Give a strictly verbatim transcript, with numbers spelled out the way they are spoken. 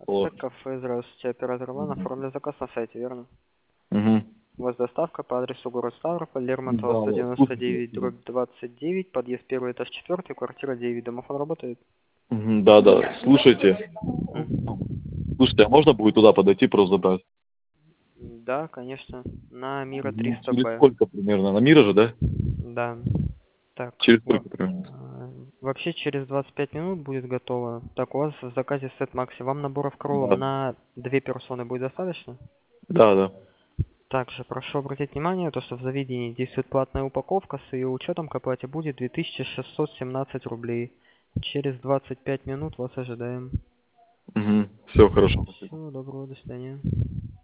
Алло. Кафе, здравствуйте, оператор Лан, Мгм. оформлен заказ на сайте, верно? Мгм. У вас доставка по адресу город Ставрополь, Лермонтова Да, сто да, девяносто слушайте. девять, дробь двадцать девять, подъезд первый, этаж четвертый, квартира девять. Домофон работает? Мгм, да, да. Слушайте. Мгм. Слушайте, а можно будет туда подойти, просто забрать? Да, конечно, на Мира Мгм. триста Через Б. сколько примерно? На Мира же, да? Да. Так, Через во- сколько примерно? а, вообще через двадцать пять минут будет готово. Так, у вас в заказе сет Макси. Вам наборов кролом Да. на две персоны будет достаточно? Да, да. Также прошу обратить внимание, то, что в заведении действует платная упаковка, с ее учетом к оплате будет две тысячи шестьсот семнадцать рублей. Через двадцать пять минут вас ожидаем. Угу. Все хорошо. Спасибо. Всего доброго, до свидания.